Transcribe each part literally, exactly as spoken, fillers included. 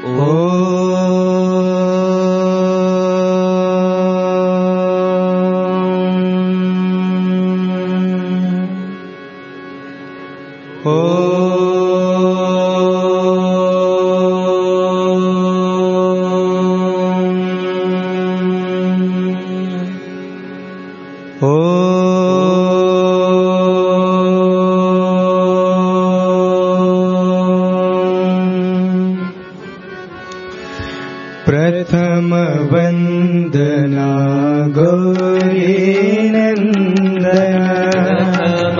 प्रथम वंदना गौरी नंदन,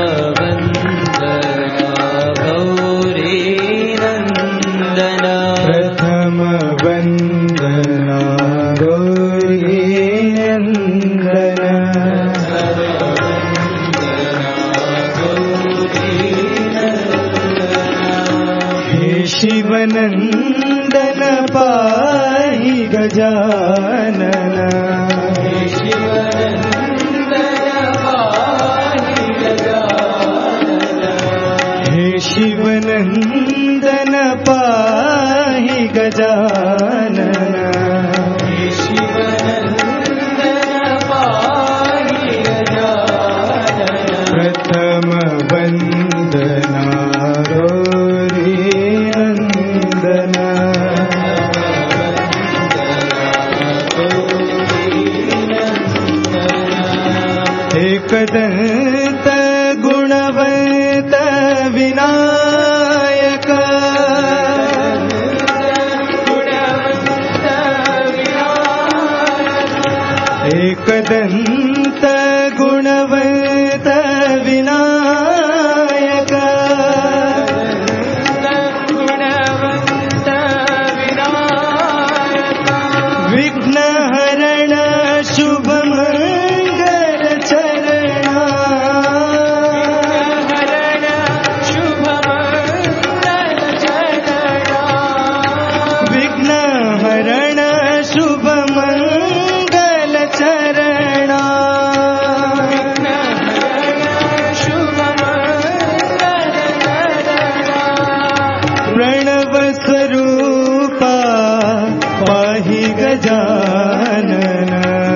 प्रथम वंदना गौरी नंदन, हे शिवनंदन पाहि गजानन, हे शिवनंदन पाहि गजानन, प्रथम वंदना गौरी नंदन, एकदंत गुणवंत विनायक, एकदंत गुणवंत विनायक, विघ्नहरण शुभमंगल चरणा, विघ्नहरण शुभमंगल चरणा, प्रणव स्वरूपा पाहि गजानन,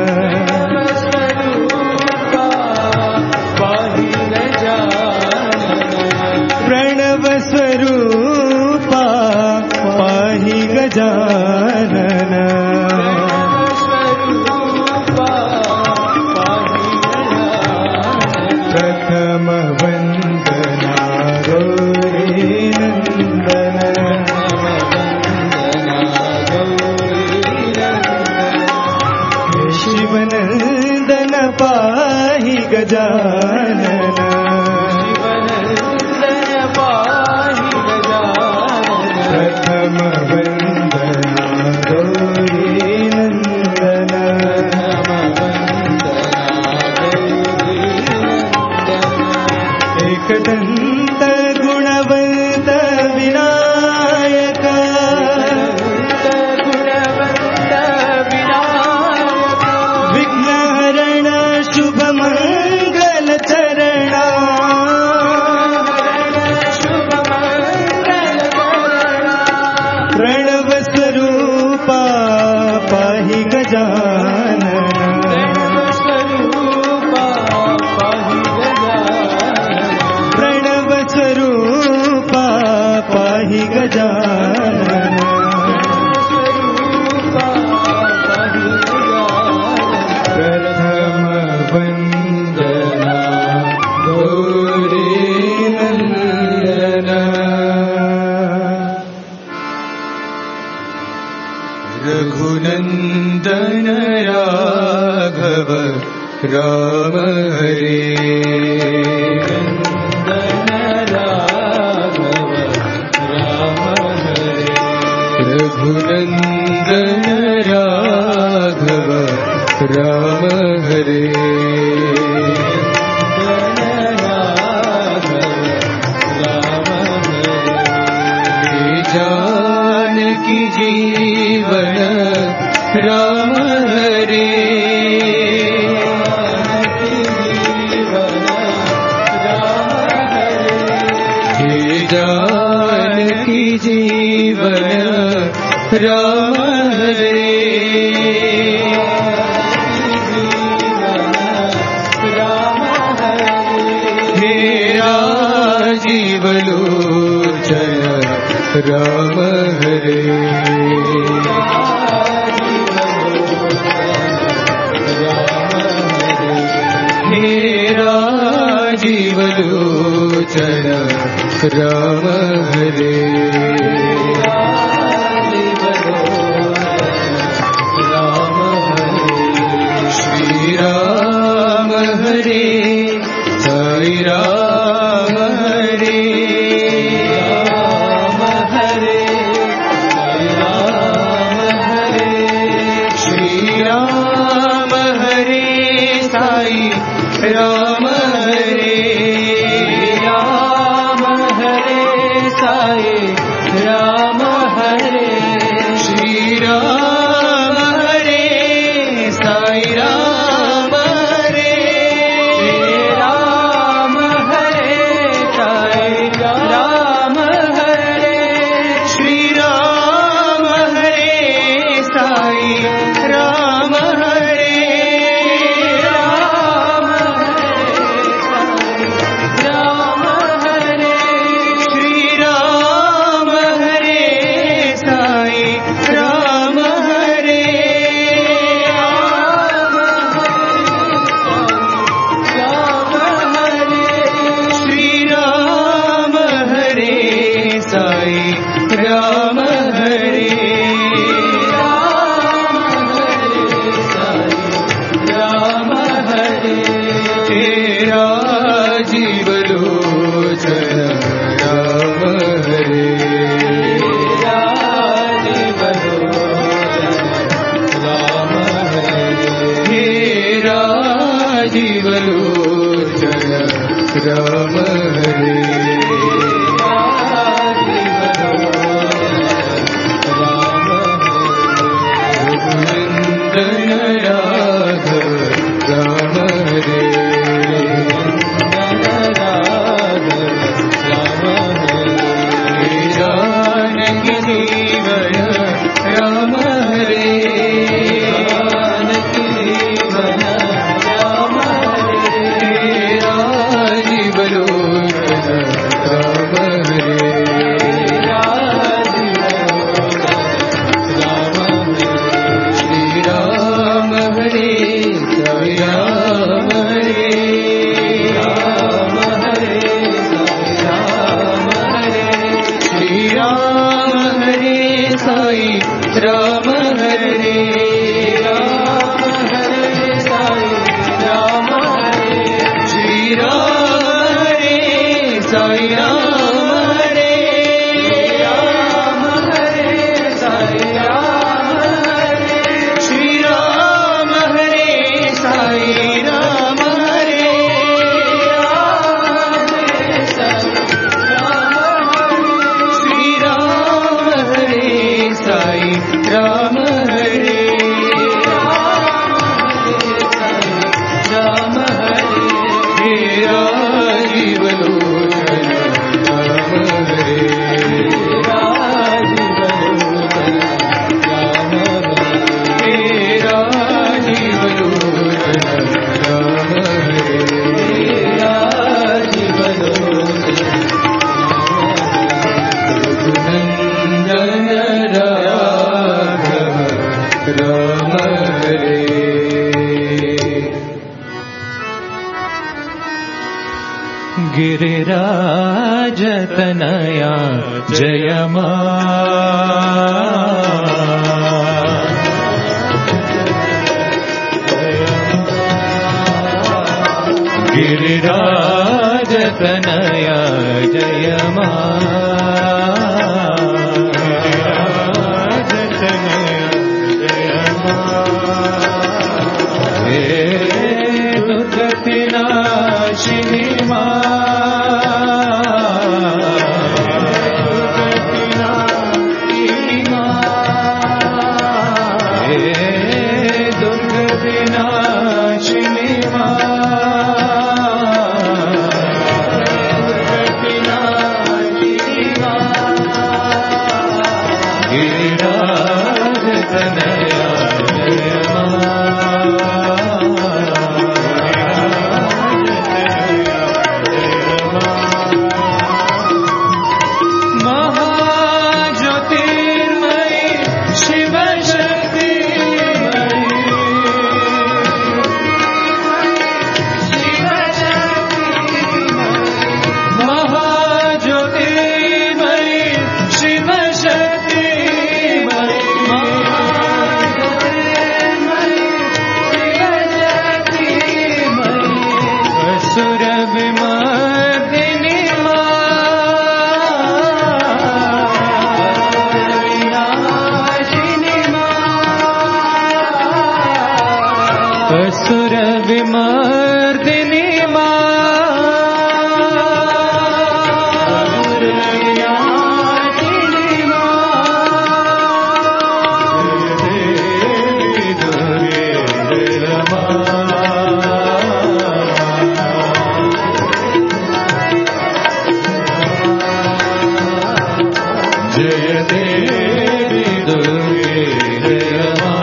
प्रणव स्वरूपा पाहि गजानन, प्रथम वंदना गौरी नंदन, शिवनंदन पाहि गजानन, प्रथम वंदना गौरी नंदन, एकदंत गुणवंत विनायक, विघ्नहरण शुभमंगल चरणा, प्रणव स्वरूपा पाहि गजानन, प्रणव स्वरूपा पाहि गजानन, प्रथम वंदना गौरी नंदन, रघुनंदन राघव राम हरे, रघुनंदन राघव राम हरे, जानकी जीवन राम हरे, हे जानकी जीवन राम हरे जीवलोचन राम हरे हेरा जीवलोचन राम हरे श्री राम हरे साई राम हरे राम हरे राम हरे श्री राम हरे साई राम हरे राम हरे साई राम हरे श्री राम हरे साई राम हरे राम हरे साई राम हरे श्री राम हरे साई राम हरे राम हरे श्री राम हरे साई राम हरे श्री राम हरे साई राम हरे राम हरे तेरा जीवलोचन राम हरे राम हरे तेरा जीवलोचन राम हरे रघुनंदन राघव राम हरे जानकी जीवन राम हरे जानकी जीवन राम हरे जीवलोचन राम हरे श्री राम हरे साई राम हरे राम हरे साई राम हरे श्री राम हरे साई राम हरे राम हरे साई राम हरे श्री राम हरे साई राम हरे राम हरे साई राम हरे श्री राम हरे साई राम हरे श्री राम हरे साई राम हरे राम हरे तेरा जीवलोचन राम हरे तेरा जीवलोचन राम हरे रघुनंदन राघव राम हरे गिरिराज तनया जय गिरिराज तनया जय दुर्गतिनाशिनी दुर्गतिनाशिनी तनया जय महाज्योतिर्मयी शिव शक्तिमयी महाज्योतिर्मयी शिव शक्तिमयी असुर विमर्दिनी असुर विमर्दिनी जय देवी दुर्गे जय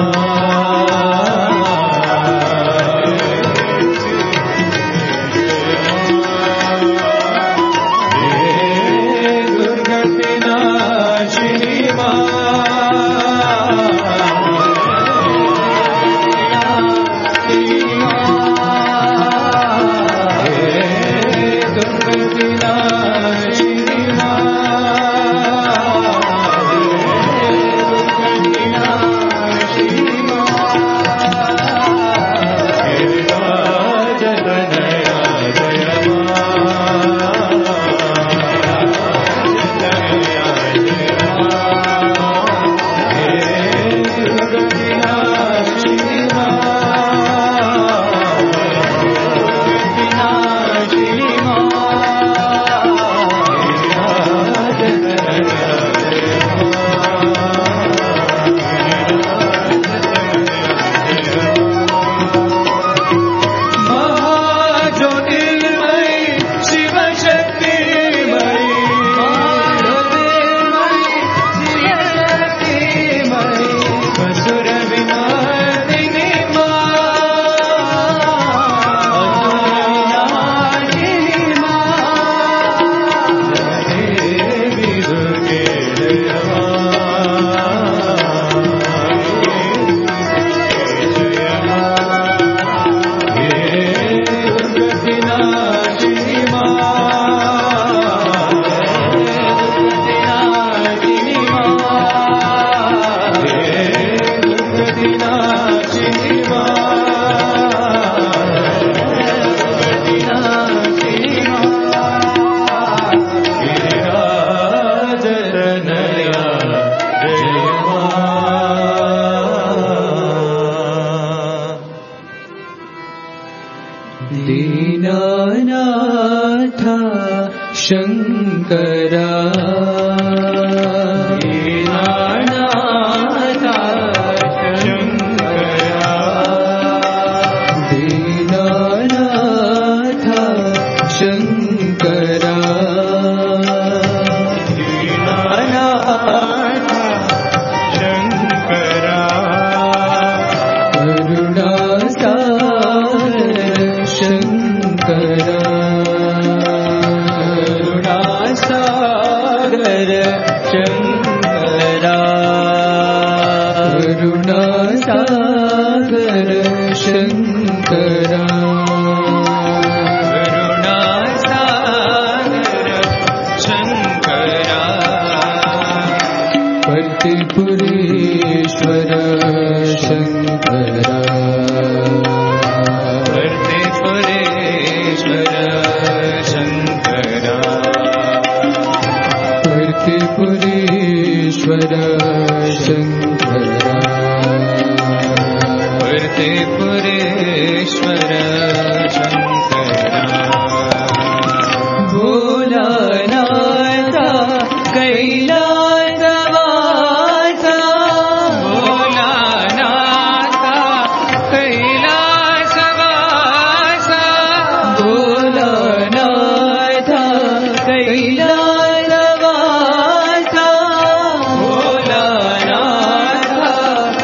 दीनानाथ शंकरा दीनानाथ शंकरा दीनानाथ शंकरा दीनानाथ शंकरा करुणा सागर शंकरा करुणासागर शंकरा करुणासागर शंकरा करुणासागर शंकरा पर्तिपुरेश्वर शंकरा पर्तिपुरेश्वर शंकरा पर्तिपुरेश्वर शंकरा पर्तिपुरेश्वर शंकरा भोलानाथ कैलासवासा भोलानाथ कैलासवासा भोलानाथ कैलासवासा भोलानाथ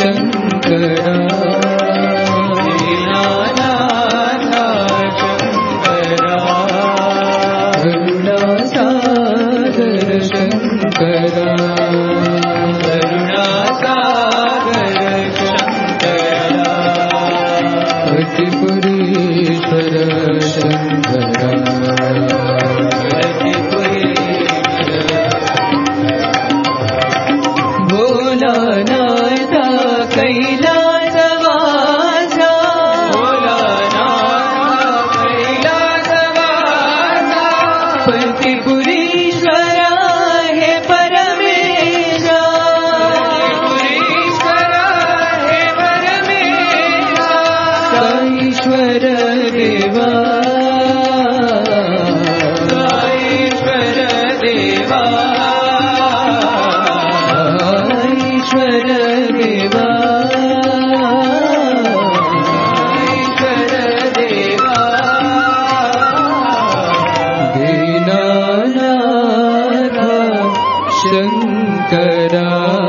शंकरा दीनानाथ शंकरा करुणा सागर शंकरा करुणा सागर शंकरा अतिपुरीश्वर शंकरा भोलानाथ कैलासवासा भोलानाथ कैलासवासा पतिपुरीश्वर हे परमेशा पतिपुरीश्वर हे परमेशा साईश्वर देवा साईश्वर देवा ईश्वर देवा ईश्वर देवा दीनानाथ शंकरा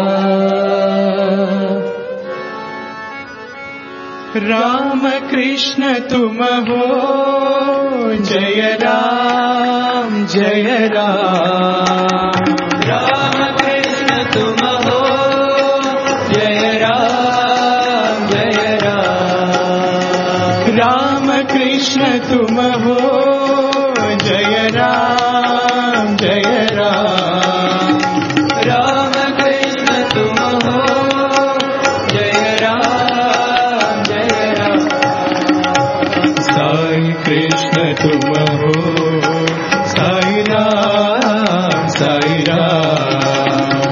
राम कृष्ण तुम हो जय राम जय राम राम कृष्ण तुम हो जय राम जय राम राम कृष्ण तुम हो जय राम जय राम राम कृष्ण तुम हो जय राम जय राम साई कृष्ण तुम हो साई राम साई राम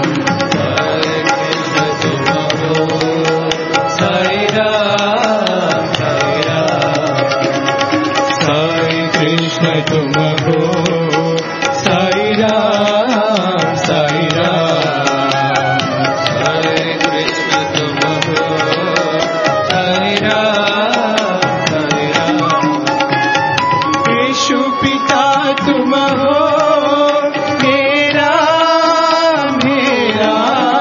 साई राम साई राम साई कृष्ण तुम हो साई राम साई राम साई कृष्ण तुम हो साई राम साई राम यीशु पिता तुम हो मेरा मेरा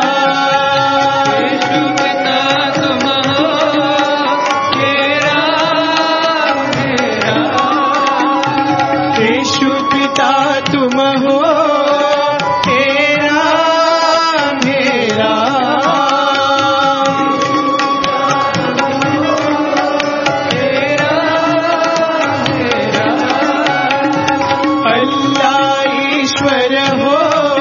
यीशु पिता तुम हो मेरा मेरा यीशु पिता तुम हो मेरा मेरा मेरा मेरा अल्लाह ईश्वर हो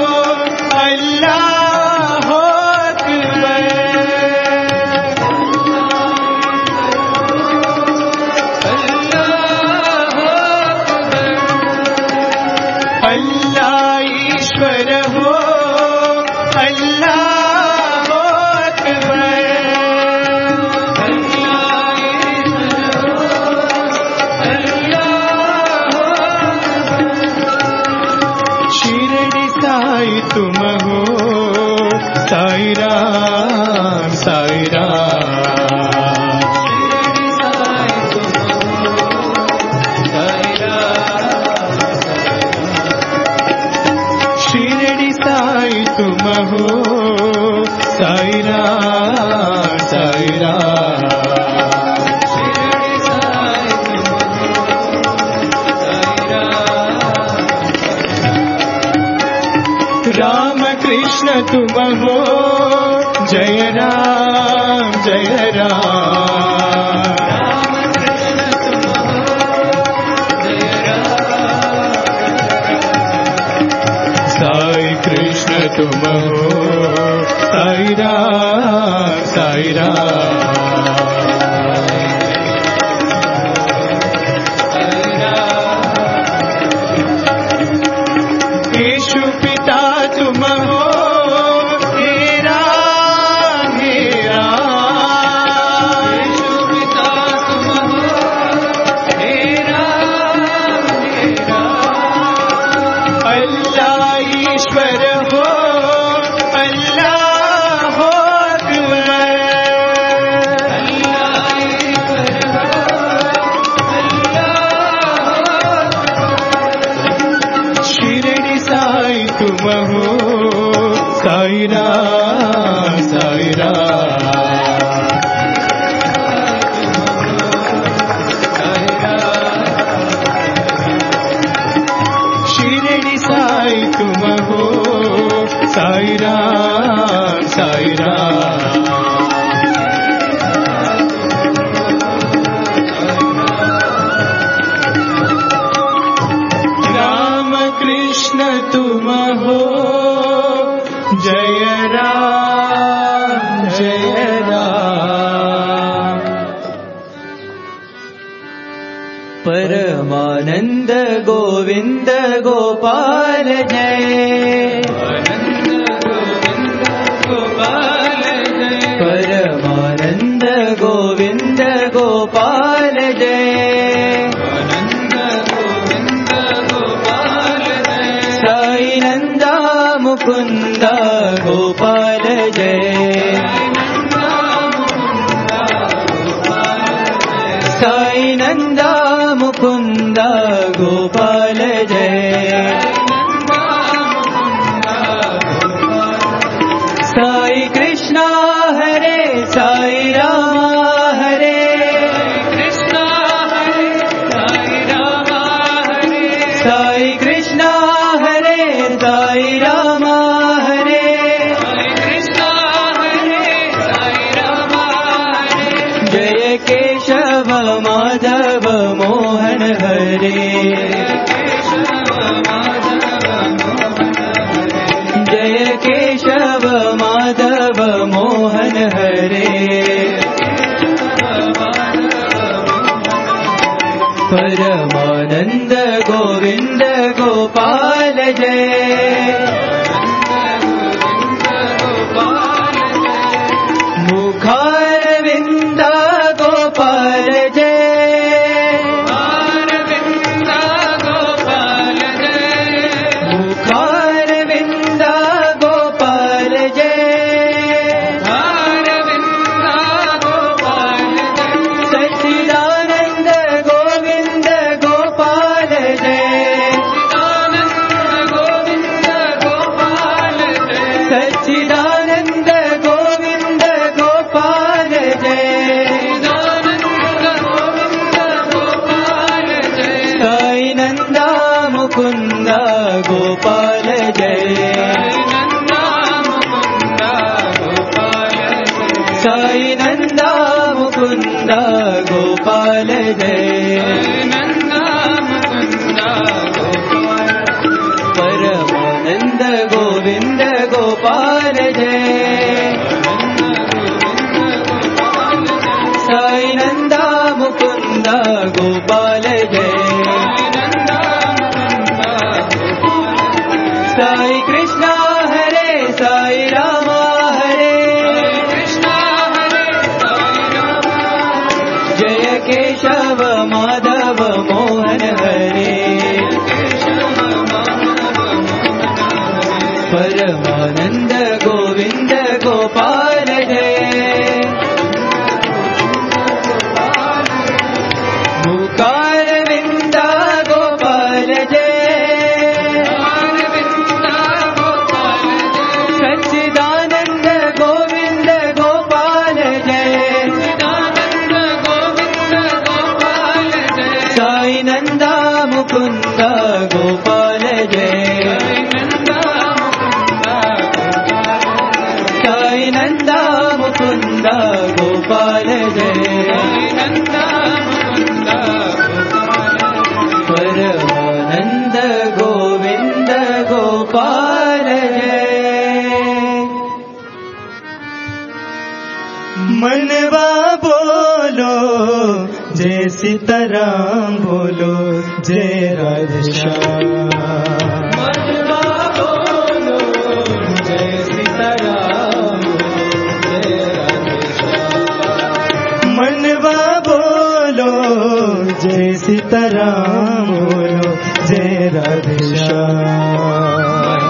अल्लाह हो अकबर अल्लाह हो अकबर अल्लाह ईश्वर हो अल्लाह हो अकबर अल्लाह ईश्वर हो अल्लाह हो शिरडी साई तुम हो साई राम साई राम शिरडी साई तुम हो साई राम शिरडी साई तुम हो साई राम साई राम शिरडी साई तुम हो साई राम राम कृष्ण तुम हो जय राम जय राम राम कृष्ण तुम हो जय राम साई कृष्ण तुम हो साई राम साई राम यीशु पिता तुम हो मेरा मेरा यीशु पिता तुम हो मेरा मेरा अल्लाह ईश्वर हो अल्लाह हो अकबर परमानंद गोविंद गोपाल जय। परमानंद गोविंद गोपाल जय। साई नंदा मुकुंद गोपाल जय। साई नंदा मुकुंद गोपाल जय। साई कृष्णा हरे साई रामा हरे। कृष्णा हरे साई रामा हरे। साई कृष्णा हरे साई रामा हरे। कृष्णा हरे साई रामा हरे। जय केशव माधव मोहन हरे। जय केशव माधव मोहन हरे। परमानंद गोविंद गोपाल जय। मुखारविंद गोपाल जय। मुखारविंद गोपाल जय। सच्चिदानंद गोविंद गोपाल जय। सच्चिदानंद गोविंद गोपाल जय। साई नंदा मुकुंद गोपाल जय। साई नंदा मुकुंद गोपाल जय। परमानंद गोविंद गोपाल जय। साई नंदा मुकुंद गोपाल जय। साई कृष्णा हरे साई रामा हरे। जय केशव माधव मोहन हरे। परमानंद गोविंद गोपाल जय। मुखारविंद गोपाल जय। सच्चिदानंद गोविंद गोपाल जय। साई नंदा मुकुंद गोपाल जय। साई नंदा मुकुंद गोपाल जय। परमानंद गोविंद गोपाल जय। मनवा बोलो जय सीताराम बोलो जय राधे श्याम। मनवा बोलो जय सीताराम जय राधे श्याम। मनवा बोलो जय सीताराम बोलो जय राधे श्याम।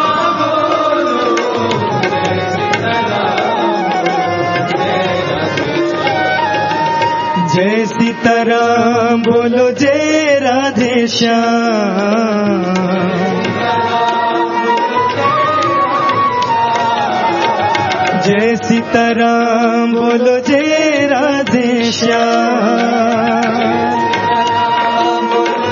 जय सीताराम बोलो जय राधे श्याम। जय सीताराम बोलो जय राधे श्याम।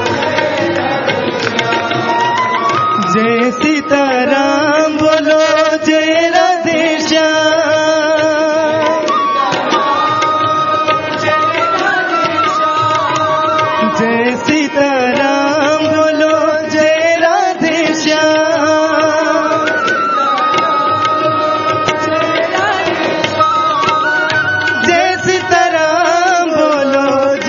जय सीताराम बोलो जय राधे श्याम। जय सीताराम बोलो जय राधे श्याम। जय सीताराम बोलो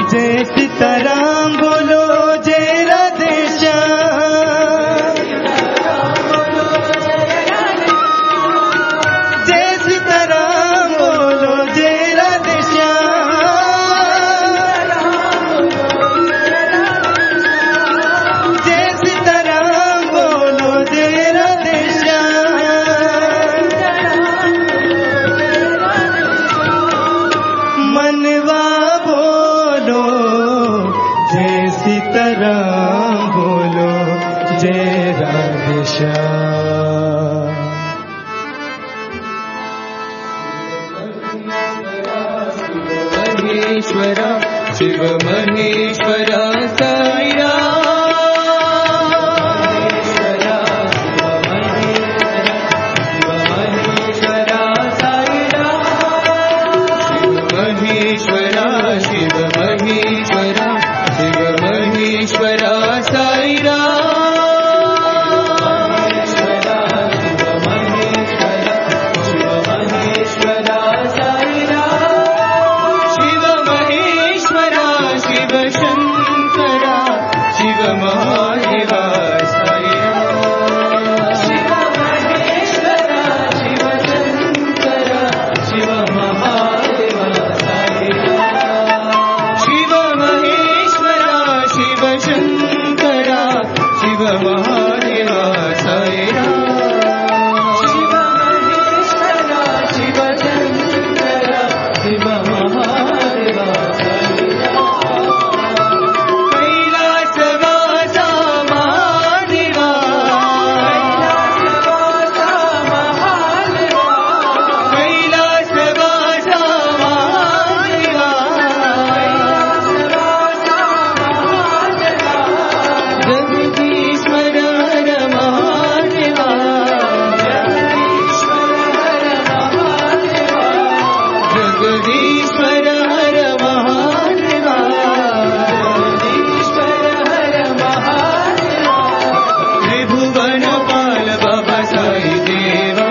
जय सीताराम बोलो जय राधे श्याम, जय सीताराम बोलो जय राधे श्याम, जय सीताराम बोलो जय राधे श्याम। मनवा बोलो जय सीताराम बोलो जय राधे श्याम। महेश्वरा शिव महेश्वरा साई महेश्वरा शिव महेश्वरा शिव महेश्वरा साई शिव महेश्वरा शिव शंकरा शिव महादेवा साई शिव महेश्वरा शिव शंकरा शिव महादेवा शिव महेश्वरा शिव शंकरा शिव महादेवा साई शिव महेश्वरा शिव शंकरा शिव महादेवा कैलासवासा महादेवा कैलासवासा महादेवा जगदीश्वर हर महादेवा जगदीश्वर हर महादेवा त्रिभुवन पाल बाबा साई देवा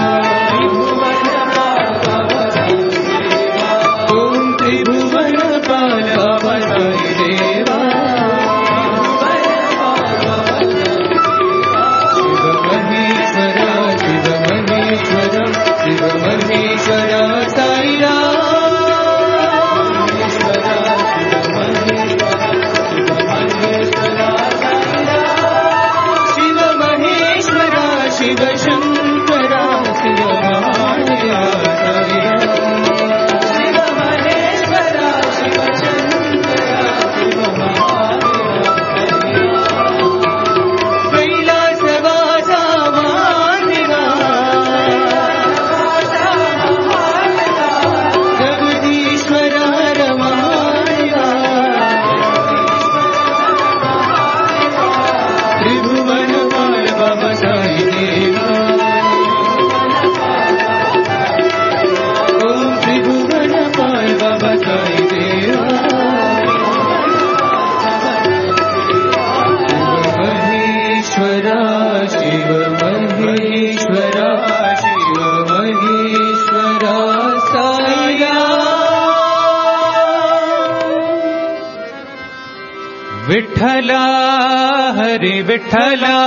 ओम त्रिभुवन पाल बाबा साई देवा शिव महेश्वरा शिव महेश्वरा शिव महेश्वरा साई शिव महेश्वरा शिव शंकरा शिव महादेवा साई शिव महेश्वरा शिव शंकरा शिव महादेवा कैलासवासा महादेवा जगदीश्वर हर महादेवा त्रिभुवन पाल बाबा साई देवा ओम त्रिभुवन पाल बाबा साई देवा महेश्वरा शिव महेश्वरा शिव महेश्वरा साई विठ्ठला हरि विठ्ठला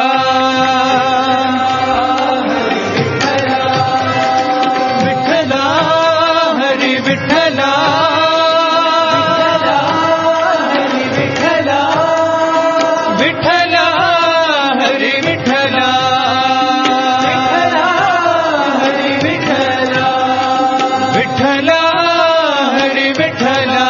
विठ्ठला हरि विठ्ठला विठ्ठला हरि विठ्ठला हरि विठ्ठला विठ्ठला हरि विठ्ठला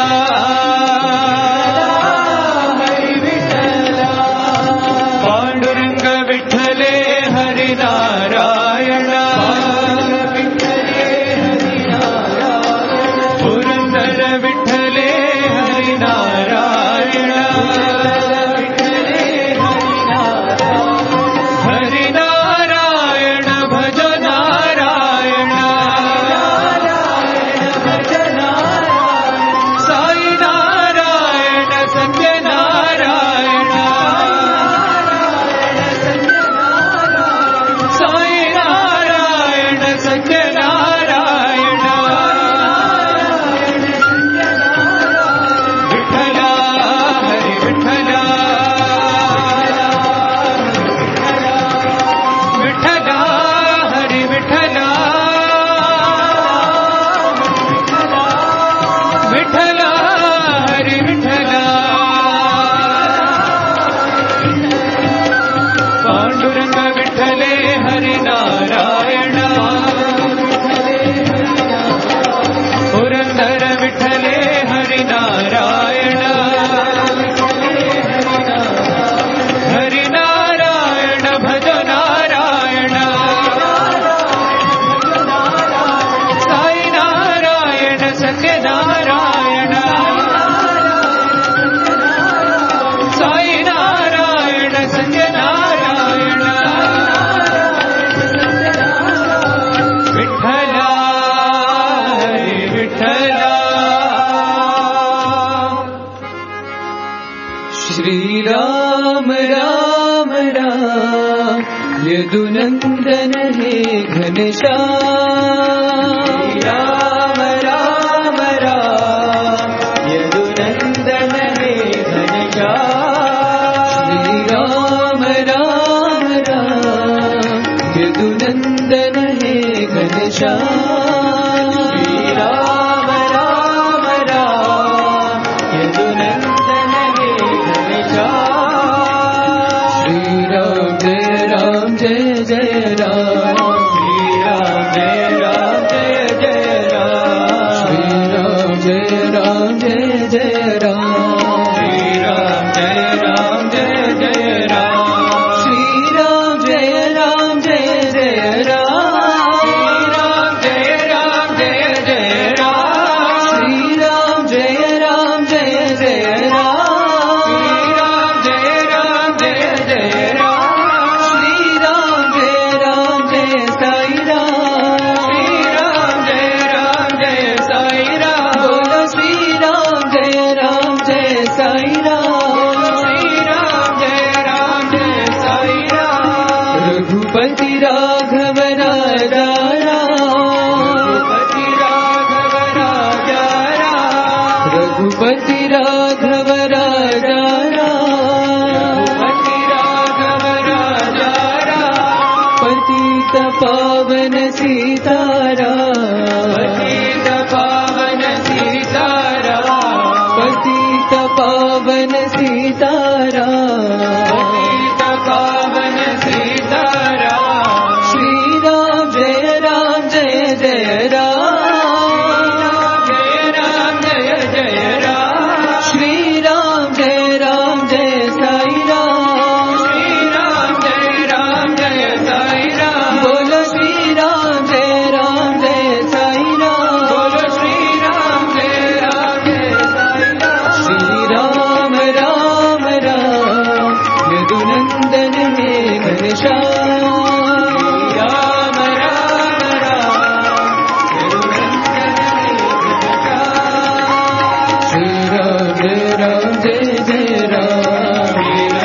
पांडुरंग विठ्ठले हरि श्री राम राम राम यदुनंदन हे घनश्याम। राम राम राम यदुनंदन हे घनश्याम। श्री राम राम राम यदुनंदन हे घनश्याम। श्री राम राम राम यदुनंदन हे घनश्याम। श्री राम जय राम जय जय राम। श्री राम जय राम जय जय राम। श्री राम जय राम जय जय राम। श्री राम जय राम जय जय राम। श्री राम जय राम जय जय राम। श्री राम जय राम जय जय राम। श्री राम जय राम जय जय राम। श्री राम जय राम जय जय राम। श्री राम जय राम जय साई राम। श्री राम जय राम जय साई राम। बोलो श्री राम जय राम जय साई राम। श्री राम जय राम जय साई राम। रघुपति राघव राजा राम। रघुपति राघव राजा राम। रघुपति राघव राजा राम। रघुपति राघव राजा राम। पतित पावन सीताराम। पतित पावन सीताराम। पतित पावन सीताराम। पतित पावन सीताराम। श्री राम जय राम जय जय राम। जय राम जय जय राम। श्री राम जय राम जय साई राम। श्री राम जय राम जय साई राम। बोलो श्री राम जय राम जय साई राम। बोलो श्री राम जय राम जय साई राम। श्री राम राम राम यदुनंदन हे घनश्याम। राम राम राम यदुनंदन हे घनश्याम। श्री राम जय राम जय जय राम।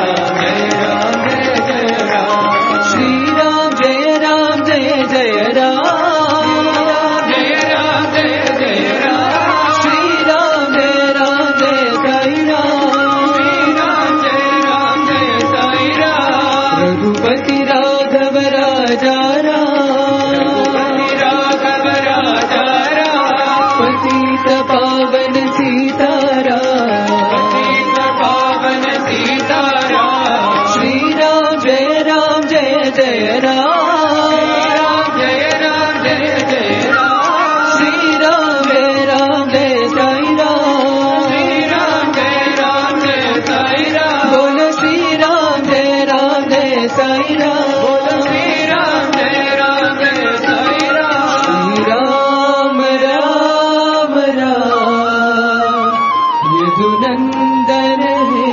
श्री राम जय राम जय जय राम। जय राम जय जय राम। श्री राम जय राम जय साई राम। श्री राम जय राम जय साई राम। रघुपति राघव राजा राम। रघुपति राघव राजा राम। पतित पावन सीताराम। पतित पावन सीताराम। श्री राम जय राम जय जय राम। जय राम जय जय राम। श्री राम जय राम जय साई राम। श्री राम जय राम जय साई राम। बोलो श्री राम जय राम जय साई राम। बोलो श्री राम जय राम जय साई राम। श्री राम राम राम यदुनंदन हे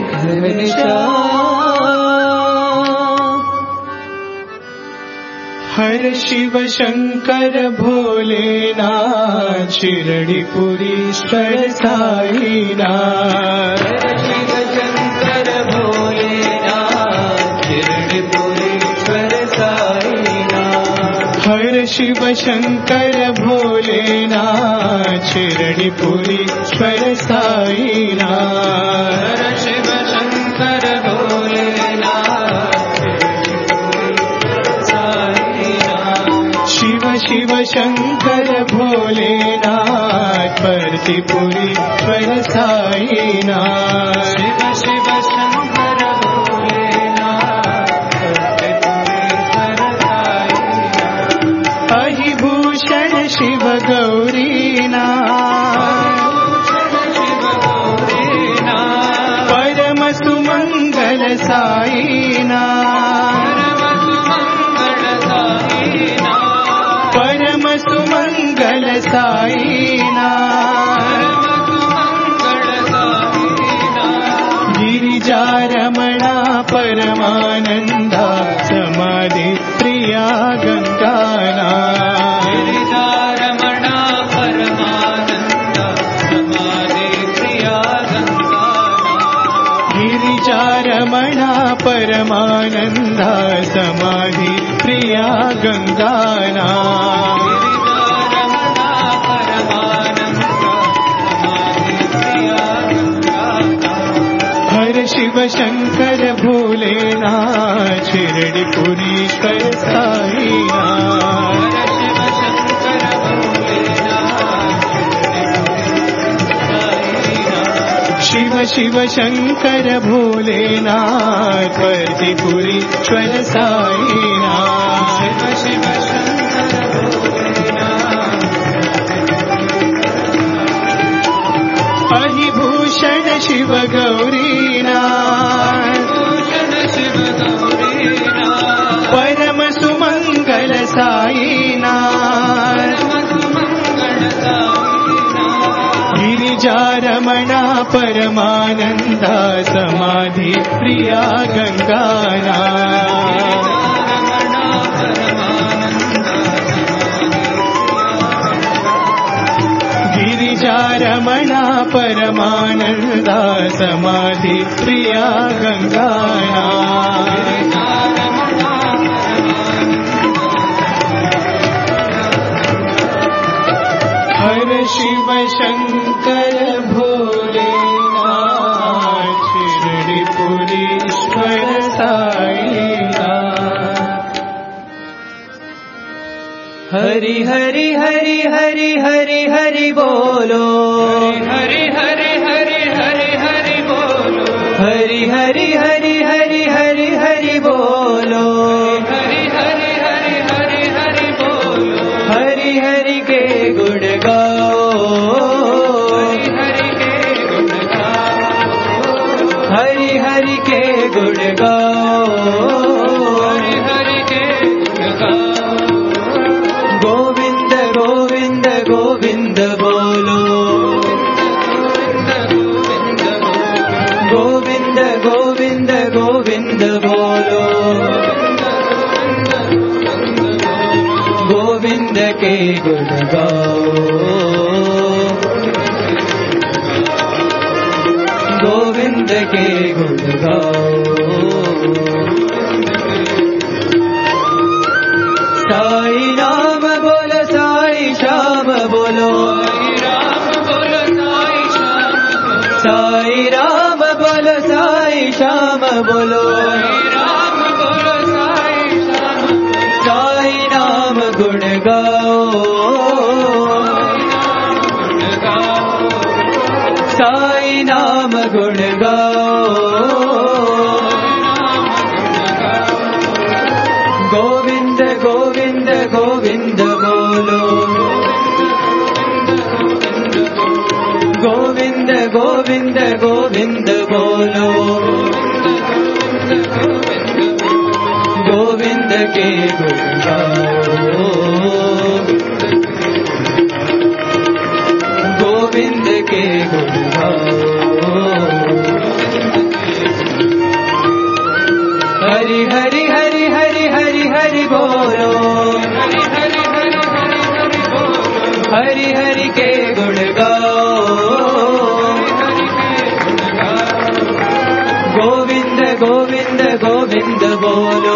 घनश्याम। हर शिव शंकर भोलेनाथ शिरडीपुरीश्वर साईनाथ। शिव शंकर भोलेनाथ शिरडीपुरीश्वर साईनाथ। हर शिव शंकर भोलेनाथ शिरडीपुरीश्वर साईनाथ। हर शिव शंकर भोलेनाथ शिव शिव शंकर भोलेनाथ परतिपुरीश्वर साईनाथ। शिव शिव शंकर भोलेनाथ परतिपुरीश्वर साईनाथ। अहिभूषण शिव गौरीनाथ। शिव गौरीनाथ। परम सुमंगल साईनाथ। परम सुमंगल साईनाथ। गिरिजारमणा परमानंदा समाधि प्रिया गंगानाथ। गिरिजारमणा परमानंदा समाधि प्रिया गंगानाथ। रमणा परमानंदा समाधि प्रिया गंगाना हर शिव शंकर भोलेनाथ शिरडी पुरीश्वर साईनाथ शिव शिव शंकर भोलेनाथ परतिपुरीश्वर साईनाथ शिव शिव अहिभूषण शिव गौरीनाथ परम सुमंगल साईनाथ गिरिजा रमणा परमानंदा समाधि प्रिया गंगाना गिरिजा रमणा परमानंदा समाधि प्रिया गंगाना हर शिव शंकर भोलेनाथ शिरडी पुरीश्वर साईनाथ हरि हरि हरि हरि हरि हरि बोलो हरि हरि हरि हरि हरि बोलो हरि हरि हरि हरि हरि हरि बोलो हरि हरि हरि हरि हरि बोलो हरि हरि के गुण गाओ हरि हरि के गुण गाओ हरि हरि के गुण गाओ गोविंद गोविंद गोविंद बोलो गोविंद गोविंद गोविंद बोलो गोविंद के गुण गाओ गोविंद के गुण गाओ साई नाम बोलो साई श्याम बोलो साई राम बोलो साई श्याम बोलो साई नाम गुण गाओ साई नाम गुण गाओ गोविंद गोविंद गोविंद बोलो गोविंद गोविंद गोविंद बोलो गोविंद के गुण गाओ गोविंद के गुण गाओ हरि हरि हरि हरि हरि हरि बोलो हरि हरि के गुण गाओ गोविंद गोविंद गोविंद बोलो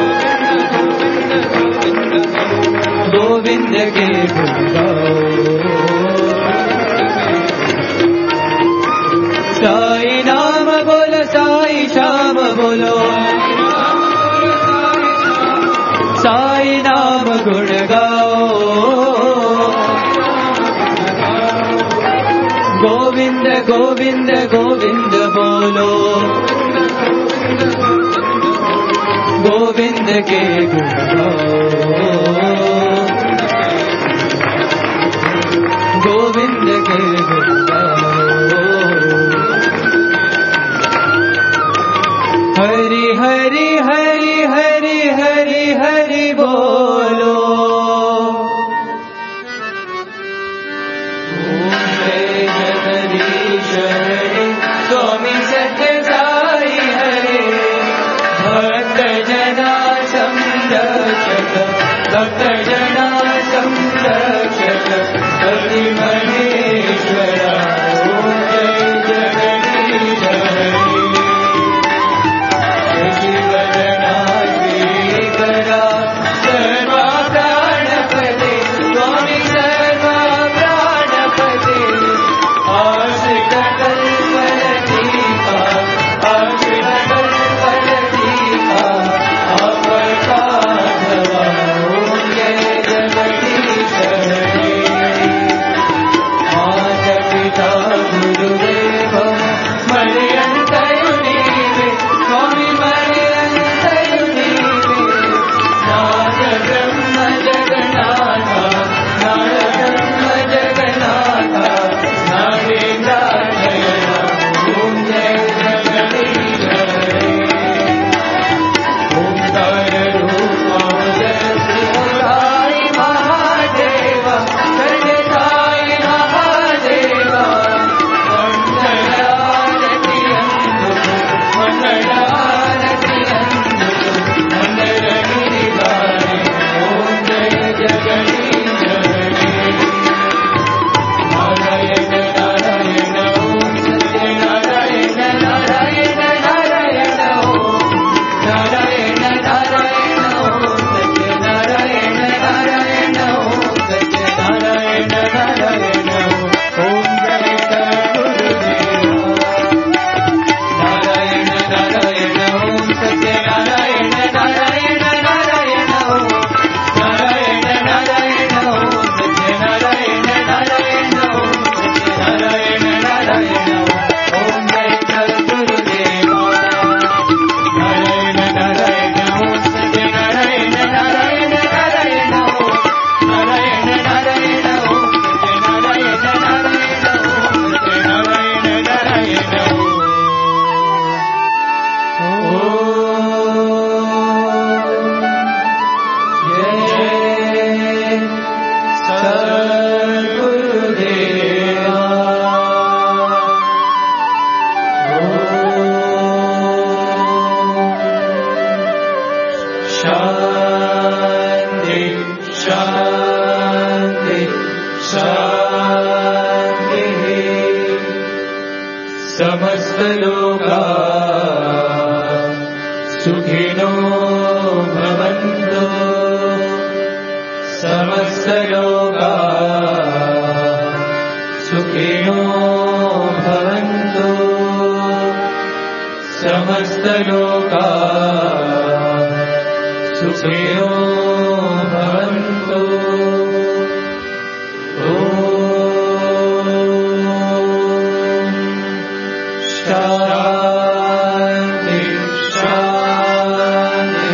गोविंद के गुण गाओ साई नाम बोलो साई श्याम बोलो साई नाम गुण गाओ गोविंद गोविंद गोविंद बोलो गोविंद के गुण गाओ गोविंद के गुण गाओ हरि हरि हरि हरि हरि हरि बोलो स्वामी सत्य साई हरे भक्त जना संरक्षक भक्त जना संरक्षक हरि महेश्वरा ओम जय जगदीश हरे समस्तलोका सुखिनो भवन्तु समस्तलोका सुखिनो भवन्तु समस्तलोका सुखिनो भवन्तु शान्ति शान्ति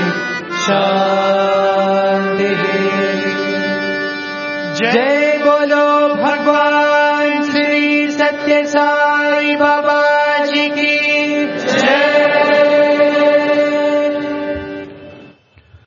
शान्ति। जय बोलो भगवान श्री सत्य साई।